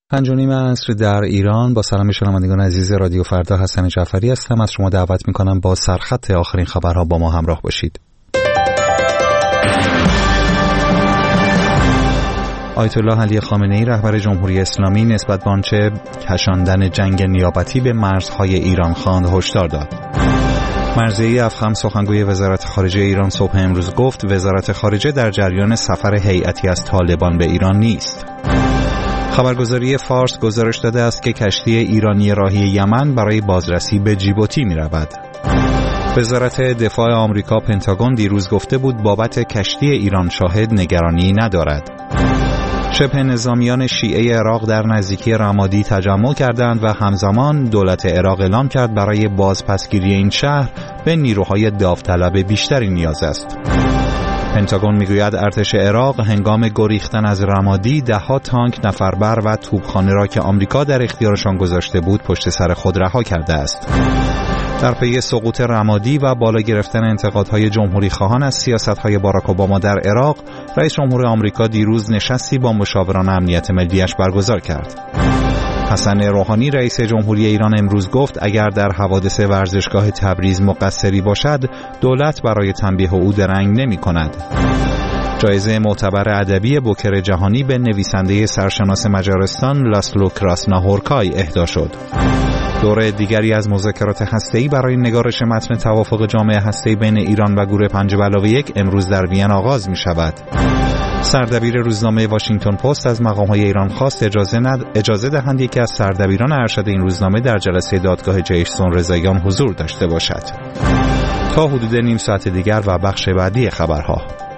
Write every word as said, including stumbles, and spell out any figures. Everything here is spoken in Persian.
پنج و نیم عصر در ایران. با سلام شنوندگان عزیز رادیو فردا، حسن جعفری هستم. از شما دعوت میکنم با سرخط آخرین خبرها با ما همراه باشید. آیت الله علی خامنه‌ای رهبر جمهوری اسلامی نسبت به آنچه کشاندن جنگ نیابتی به مرزهای ایران خواند هشدار داد. مرضیه افخم سخنگوی وزارت خارجه ایران صبح امروز گفت وزارت خارجه در جریان سفر هیئتی از طالبان به ایران نیست. خبرگزاری فارس گزارش داده است که کشتی ایرانی راهی یمن برای بازرسی به جیبوتی می رود. وزارت دفاع آمریکا پنتاگون دیروز گفته بود بابت کشتی ایران شاهد نگرانی ندارد. شبه نظامیان شیعه عراق در نزدیکی رمادی تجمع کردند و همزمان دولت عراق اعلام کرد برای بازپسگیری این شهر به نیروهای داوطلب بیشتری نیاز است. پنتاگون میگوید ارتش عراق هنگام گریختن از رمادی ده ها تانک، نفربر و توپخانه را که آمریکا در اختیارشان گذاشته بود پشت سر خود رها کرده است. در پی سقوط رمادی و بالا گرفتن انتقادهای جمهوری خواهان از سیاست‌های باراک اوباما در عراق، رئیس جمهور آمریکا دیروز نشستی با مشاوران امنیت ملی‌اش برگزار کرد. حسن روحانی رئیس جمهوری ایران امروز گفت اگر در حوادث ورزشگاه تبریز مقصری باشد، دولت برای تنبیه او درنگ نمی‌کند. جایزه معتبر ادبی بوکر جهانی به نویسنده سرشناس مجارستان لاسلو کراسناهورکای اهدا شد. دوره دیگری از مذاکرات هسته‌ای برای نگارش متن توافق جامع هسته‌ای بین ایران و گروه پنج به علاوه یک امروز در وین آغاز می‌شود. سردبیر روزنامه واشنگتن پست از مقام‌های ایران خواست اجازه ند... اجازه دهند یکی از سردبیران ارشد این روزنامه در جلسه دادگاه جیسون رضاییان حضور داشته باشد. تا حدود نیم ساعت دیگر و بخش بعدی خبرها.